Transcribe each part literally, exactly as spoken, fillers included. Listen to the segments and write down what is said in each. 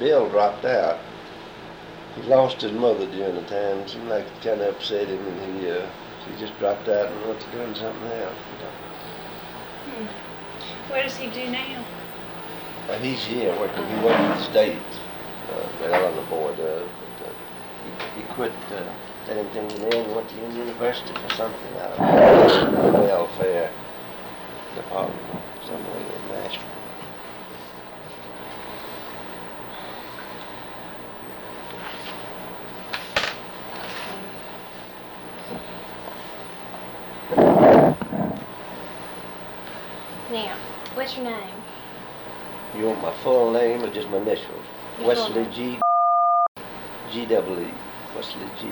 Bill dropped out. He lost his mother during the time. It seemed like it kind of upset him, and he uh, he just dropped out and went to doing something else. Hmm. What does he do now? Uh, he's here working. He worked for the state. Uh, well, on the board. Uh, but, uh, he, he quit. Uh, they didn't think he then went to university for something. I don't know. Welfare department, somewhere in Nashville. Now, what's your name? You want my full name or just my initials? Your Wesley full G. G double E. Wesley G.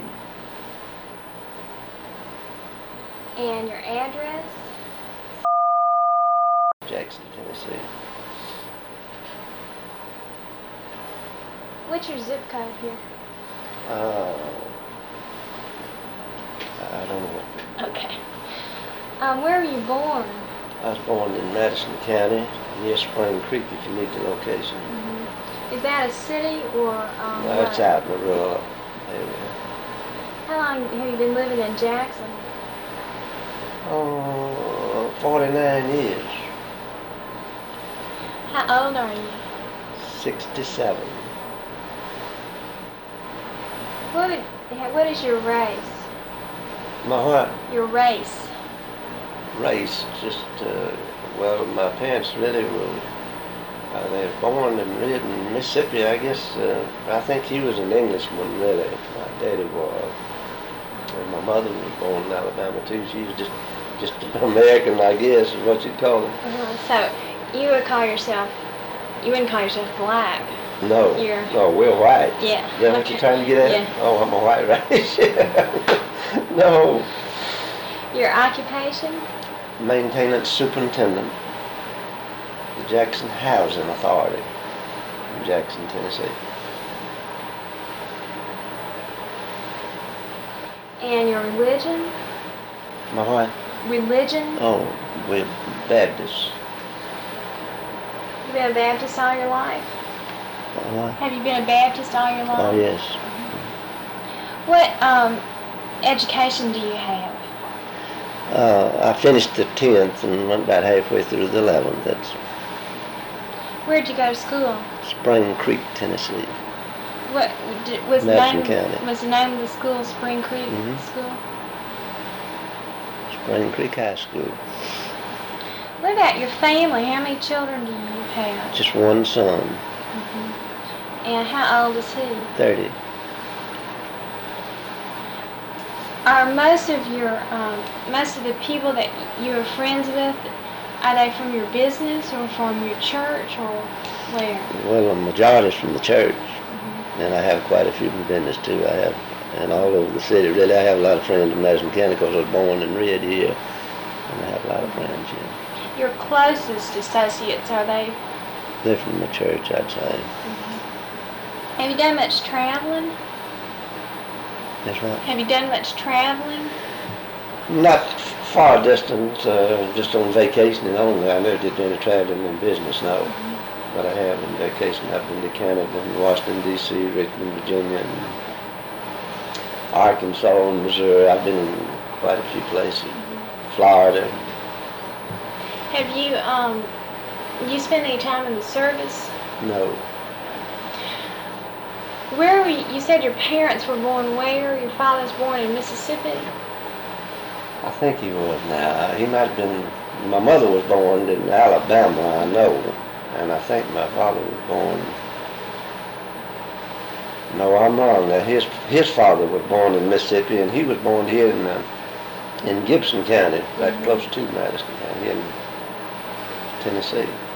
And your address? Jackson, Tennessee. What's your zip code here? Uh, I don't know. Okay. Um, where were you born? I was born in Madison County, near Spring Creek, if you need the location. Mm-hmm. Is that a city or um, No, it's what? out in the rural area. How long have you been living in Jackson? Oh, forty-nine years. How old are you? sixty-seven. What would, what is your race? My what? Your race? Race, just, uh, well, my parents really were, uh, they were born and reared in Mississippi, I guess. Uh, I think he was an Englishman, really. My daddy was. And my mother was born in Alabama, too. She was just, just an American, I guess, is what you'd call it. Uh-huh. So, you would call yourself, you wouldn't call yourself black. No, You're, no, we're white. Yeah. Is that what you're trying to get at? Yeah. Oh, I'm a white race. No. Your occupation? Maintenance superintendent, the Jackson Housing Authority in Jackson, Tennessee. And your religion? My what? Religion? Oh, we're Baptists. You been a Baptist all your life? What? Have you been a Baptist all your life? Oh, yes. What um, education do you have? Uh, I finished the tenth and went about halfway through the eleventh. That's Where'd you go to school? Spring Creek, Tennessee. What did, was the Madison name? County. Was the name of the school Spring Creek Mhm. School? Spring Creek High School. What about your family? How many children do you have? Just one son, Mm-hmm. And how old is he? thirty. Are most of your um, most of the people that you're friends with, are they from your business or from your church or where? Well, the majority is from the church, Mm-hmm. and I have quite a few from business too. I have, and all over the city. Really, I have a lot of friends in Madison County because I was born and reared here, and I have a lot of friends here. Your closest associates, are they? They're from the church, I'd say. Mm-hmm. Have you done much traveling? That's right. Have you done much traveling? Not far distance, uh, just on vacation and only. I never did any traveling in business, no. Mm-hmm. But I have in vacation. I've been to Canada and Washington, D C, Richmond, Virginia, and Arkansas and Missouri. I've been in quite a few places. Mm-hmm. Florida. Have you um you spent any time in the service? No. Where were you, you said your parents were born where? Your father was born in Mississippi? I think he was now. He might have been, my mother was born in Alabama, I know. And I think my father was born, no, I'm wrong. Now, his his father was born in Mississippi, and he was born here in uh, in Gibson County, right Mm-hmm. close to Madison County, in Tennessee.